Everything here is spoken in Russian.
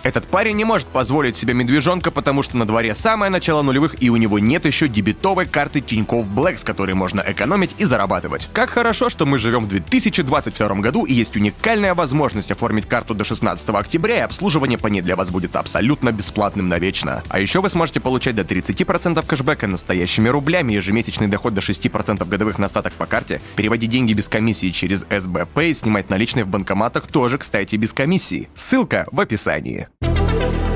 Этот парень не может позволить себе медвежонка, потому что на дворе самое начало нулевых и у него нет еще дебетовой карты Тинькофф Блэк, с которой можно экономить и зарабатывать. Как хорошо, что мы живем в 2022 году и есть уникальная возможность оформить карту до 16 октября, и обслуживание по ней для вас будет абсолютно бесплатным навечно. А еще вы сможете получать до 30% кэшбэка настоящими рублями, ежемесячный доход до 6% годовых на остаток по карте, переводить деньги без комиссии через СБ Pay, снимать наличные в банкоматах тоже, кстати, без комиссии. Ссылка в описании.